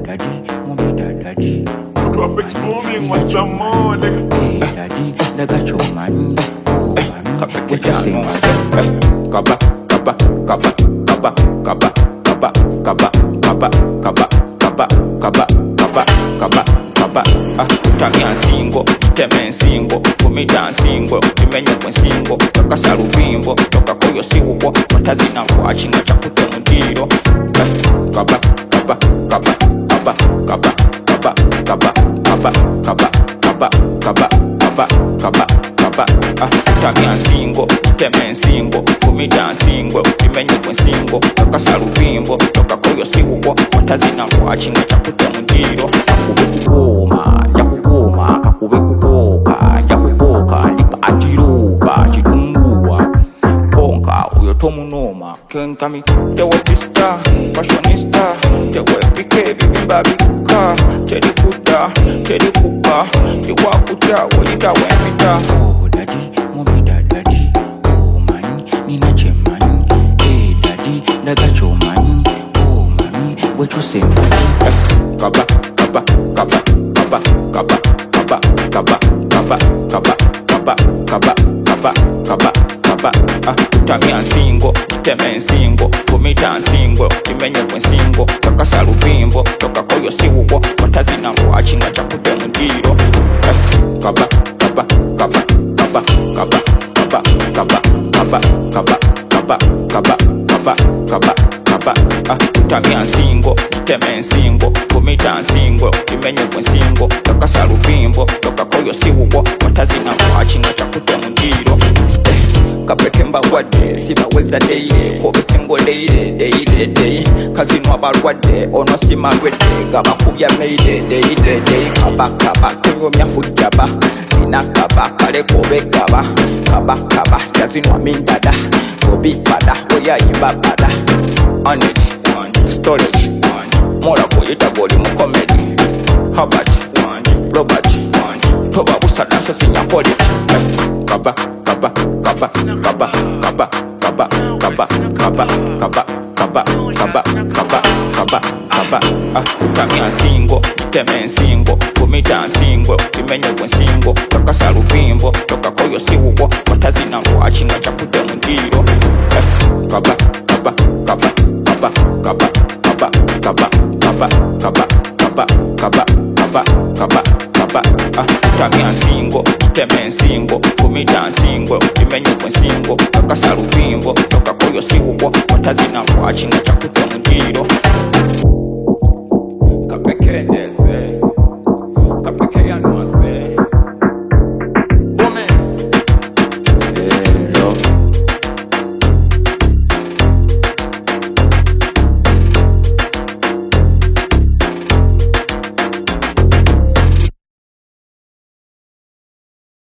daddy, won't be that daddy. Drop exploding with some more, nigga. Hey, daddy, I got your money. Oh, mommy, what you say, my Kaba, kaba, kaba, kaba, kaba, kaba, kaba, kaba, kaba, kaba, kaba, kaba, kaba, kaba. Tamia singo, teme singo, fumita singo, timenye kwen singo, kakasa lupimbo, toka koyo siwo, watazina wachinga chakute mundiro. Kaba, kaba, kaba, kaba, kaba, kaba, kaba, kaba, kaba, kaba, kaba, kaba, kaba, kaba. Tamia singo, teme singo, fumita singo, timenye kwen singo, kakasa lupimbo, toka koyo siwo, watazina wachinga chakute mundiro. Yakugoma, yakugoma, kakube kukoka, yakukoka, lipa ajiruba, chitungua, konka, uyotomu noma, kenkami, tewe pista, fashionista, tewe pike, bibimba bikuka, chedi kuta, chedi kupa, iwa kuta, wajita wempita. Oh, daddy, won't be that daddy. Oh, mommy, nina che money. Hey, daddy, I got your money. Oh, mommy, what you say, daddy? Kaba, kaba, kaba, kaba, kaba, kaba, kaba, kaba, kaba, kaba, kaba, kaba, kaba, kaba. Tamia singo, teme singo, fumita singo, timenye kwen singo, kakasa lupimbo, toka koyo siwo, watazina wachinga chakute mundiro. Kaba, kaba, kaba, kaba, kaba, kaba, kaba, kaba, kaba, kaba, kaba, kaba, kaba, kaba. Tamia singo, teme singo, fumita singo, timenye kwen singo, kakasa lupimbo, toka koyo siwo, watazina wachinga chakute mundiro. Kapekemba wade, simaweza deire, kobe singo deire, kazino abarwade, ono sima rede, gaba kubya meide, deire, kaba, kenyo miafujaba, nina kaba, kale kobe kaba, kaba, yazino amindada, kobi pada, oya imba pada, on it, storage, mora koyita goli mukomedi, Habart, Robert, toba usada so sinya quality, kaba, kaba, kaba, kaba, kaba, kaba, kaba, kaba, kaba, kaba, kaba, kaba, kaba, kaba. Tamia singo, teme singo, fumita singo, timenye kwen singo, kakasa lupimbo, toka koyo siwo, watazina wachinga chakute mundiro. Kaba, kaba, kaba, kaba, kaba, kaba, kaba, kaba, kaba, kaba, kaba, kaba, kaba, kaba. Tamia singo, teme singo, fumita singo, timenye kwen singo, kakasa lupimbo, toka koyo siwo, watazina wachinga chakute mundiro. Kapekendese